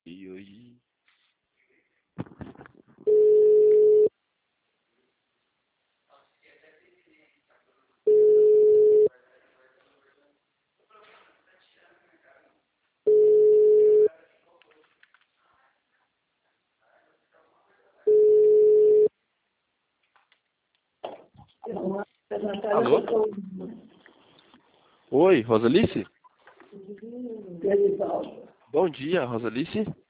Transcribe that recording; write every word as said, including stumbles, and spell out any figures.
E hoje... Alô? Oi, Rosalice? Bom dia, Rosalice.